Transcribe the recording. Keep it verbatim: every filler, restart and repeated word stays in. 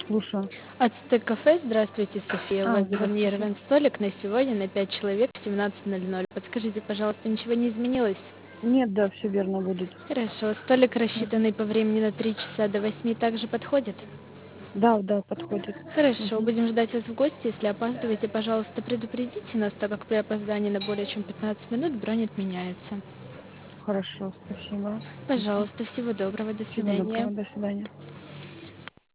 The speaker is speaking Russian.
Слушаю. Ацтек кафе. Здравствуйте, София. У А, вас здравствуйте. забронирован столик на сегодня на пять человек в семнадцать ноль ноль. Подскажите, пожалуйста, ничего не изменилось? Нет, да, все верно будет. Хорошо. Столик, Мгм. рассчитанный по времени на три часа до восьми, также подходит? Да, да, подходит. Хорошо. Мгм. Будем ждать вас в гости. Если опаздываете, пожалуйста, предупредите нас, так как при опоздании на более чем пятнадцать минут бронь отменяется. Хорошо, спасибо. Мгм. Пожалуйста, всего доброго. До Всего свидания. доброго. До свидания.